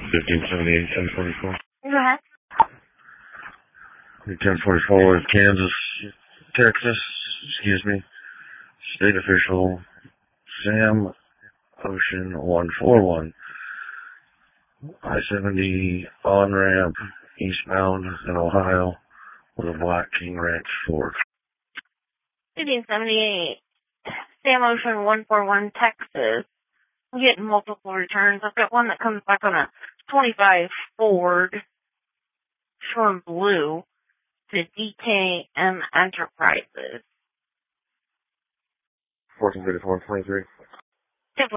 1578, 1044. Go ahead. 1044 is Kansas, Texas, excuse me. State official Sam Ocean 141. I-70 on-ramp eastbound in Ohio with a black King Ranch Ford. 1578 Sam Ocean 141, Texas. I'm getting multiple returns. I've got one that comes back on a 25 Ford showing blue to DKM Enterprises. 1434, 23.